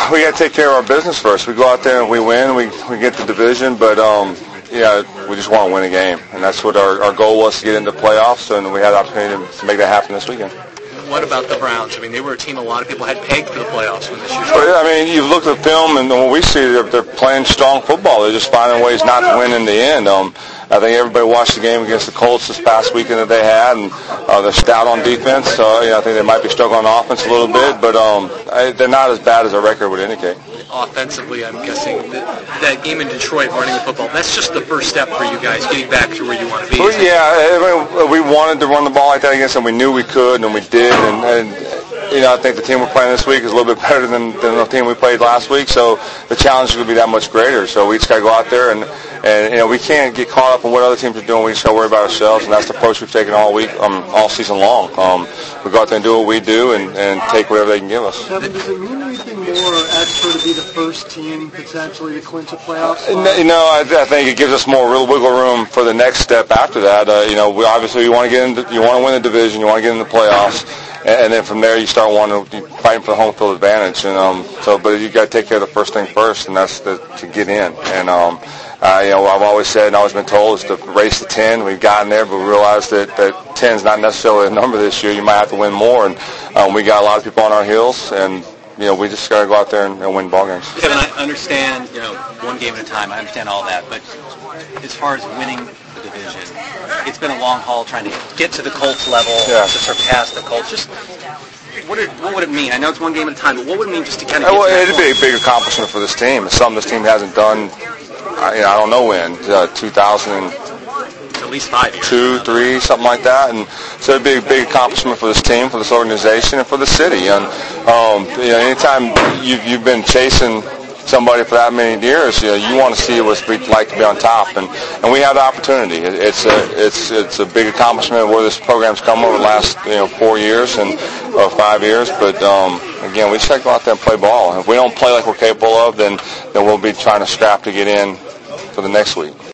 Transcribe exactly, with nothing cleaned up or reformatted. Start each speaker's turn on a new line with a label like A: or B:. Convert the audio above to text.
A: we got to take care of our business first. We go out there and we win, we we get the division, but um, yeah, we just want to win a game, and that's what our, our goal was, to get into the playoffs, and we had the opportunity to make that happen this weekend.
B: What about the Browns? I mean, they were a team a lot of people had pegged for the playoffs when this year started.
A: Well, I mean, you look at the film, and what we see, they're, they're playing strong football. They're just finding ways not to win in the end. Um, I think everybody watched the game against the Colts this past weekend that they had, and uh, they're stout on defense. So, you know, I think they might be struggling on offense a little bit, but um, I, they're not as bad as their record would indicate.
B: Offensively, I'm guessing that, that game in Detroit, running the football, that's just the first step for you guys, getting back to where you want to be.
A: Well, yeah, I mean, we wanted to run the ball like that against them. We knew we could, and we did, and, and you know, I think the team we're playing this week is a little bit better than, than the team we played last week, so the challenge is going to be that much greater. So we just got to go out there, and, and you know, we can't get caught up in what other teams are doing. We just got to worry about ourselves, and that's the approach we've taken all week, um, all season long. Um, we go out there and do what we do, and, and take whatever they can give us.
C: Kevin, does it mean anything more extra to be the first team potentially to clinch a playoff spot?
A: You know, I, I think it gives us more real wiggle room for the next step after that. Uh, you know, we obviously you want to get into, you want to win the division, you want to get in the playoffs. And then from there, you start wanting to fighting for the home field advantage, and um, so. But you got to take care of the first thing first, and that's the, to get in. And um, uh, you know, I've always said and always been told is to race to ten. We've gotten there, but we realized that that ten is not necessarily a number this year. You might have to win more, and um, we got a lot of people on our heels, and you know, we just got to go out there and, and win ball games.
D: Kevin, I understand, you know, one game at a time. I understand all that, but as far as winning the division, it's been a long haul trying to get to the Colts level,
A: yeah.
D: to surpass the Colts. Just what, did, what would it mean? I know it's one game at a time, but what would it mean just to kind of?
A: Well,
D: get to
A: it'd be a big accomplishment for this team. It's something this team hasn't done. I, you know, I don't know when, uh, two thousand.
D: At least five years.
A: Two, three, something like that, and so it'd be a big accomplishment for this team, for this organization, and for the city. And um, you know, anytime you've you've been chasing somebody for that many years, you know, you want to see what it's like to be on top, and, and we have the opportunity. It, it's a it's it's a big accomplishment where this program's come over the last you know four years and or five years. But um, again, we just got to go out there and play ball. And if we don't play like we're capable of, then then we'll be trying to scrap to get in for the next week.